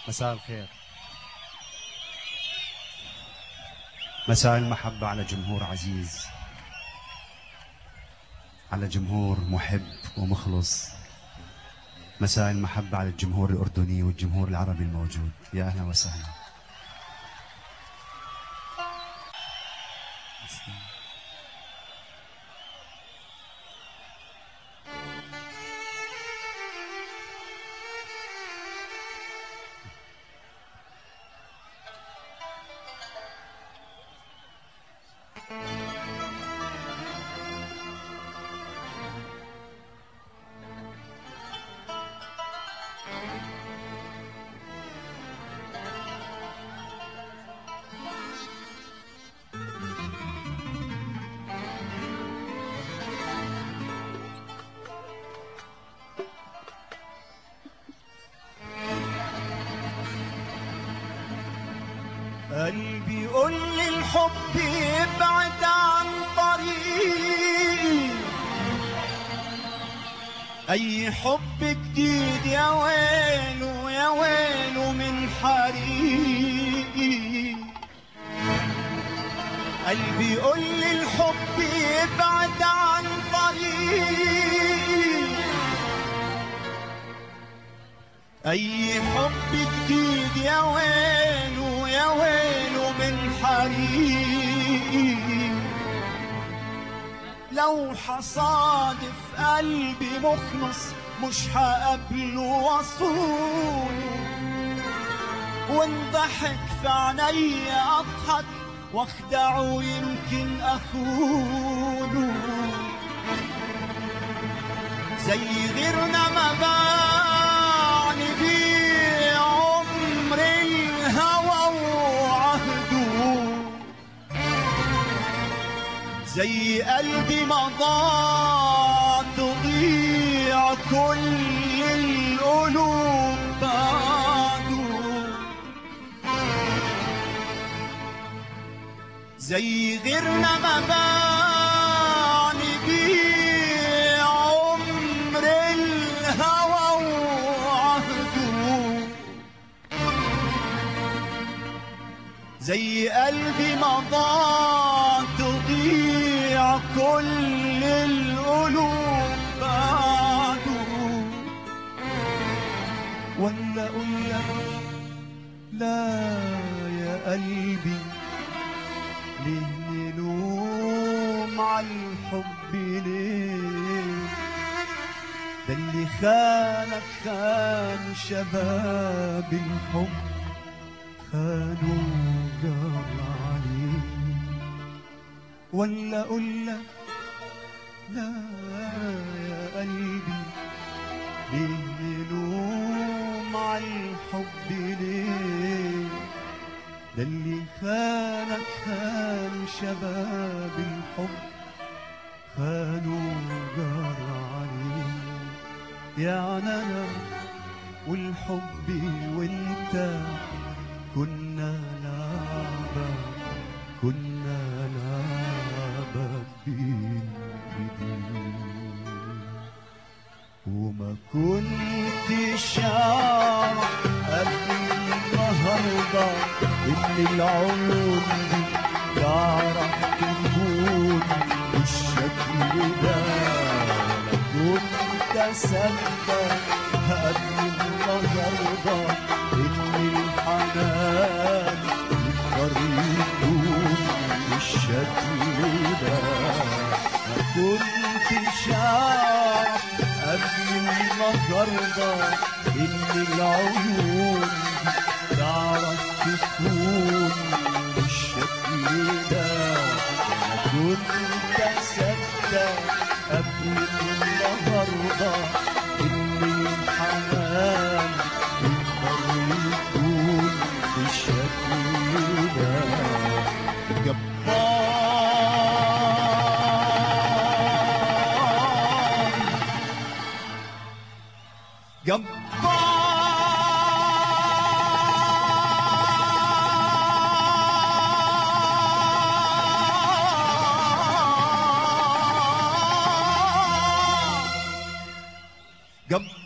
مساء الخير، مساء المحبة على جمهور عزيز، على جمهور محب ومخلص. مساء المحبة على الجمهور الأردني والجمهور العربي الموجود. يا أهلا وسهلا. قلبي يقول لي الحب يبعد عن طريقي، أي حب جديد يا ويله يا ويله من حريقي. قلبي يقول لي الحب يبعد عن طريقي، أي حب جديد يا ويله يا ويله من حريقي. لو حصادف قلبي مخلص مش هقابله واصونه، وان ضحك في عينيا اضحك واخدعه يمكن اخونه. زي غيرنا ما بعني بيه عمر الهوى وعهده، زي قلبي ما ضاع تضيع كل القلوب بعده. زي غيرنا ما بعني بيه عمر الهوى وعهده، زي قلبي ما ضاع تضيع كل القلوب بعده. ولا اقول لك لا يا قلبي، ليه نلوم على الحب ليه؟ ده اللي خانك خان شباب الحب، خانوا جار عليه. ولا اقول لك لا يا قلبي، ليه نلوم على الحب ليه؟ ده اللي خانك خان شباب الحب، خانوا جار عليه. يعني انا والحب وانت كنا لعبة، كنا لعبة بين ايدين، وما كنتش اعرف قبل النهارده ان العيون دي تعرف تكون بالشكل ده. انا كنت اصدق قبل النهارده ان الحنان يقدر يكون بالشكل ده. ما كنتش اعرف قبل النهارده ان العيون تعرف تكون بالشكل ده. انا كنت اصدق قبل النهارده ان الحنان يقدر يكون بالشكل ده. جبار جبار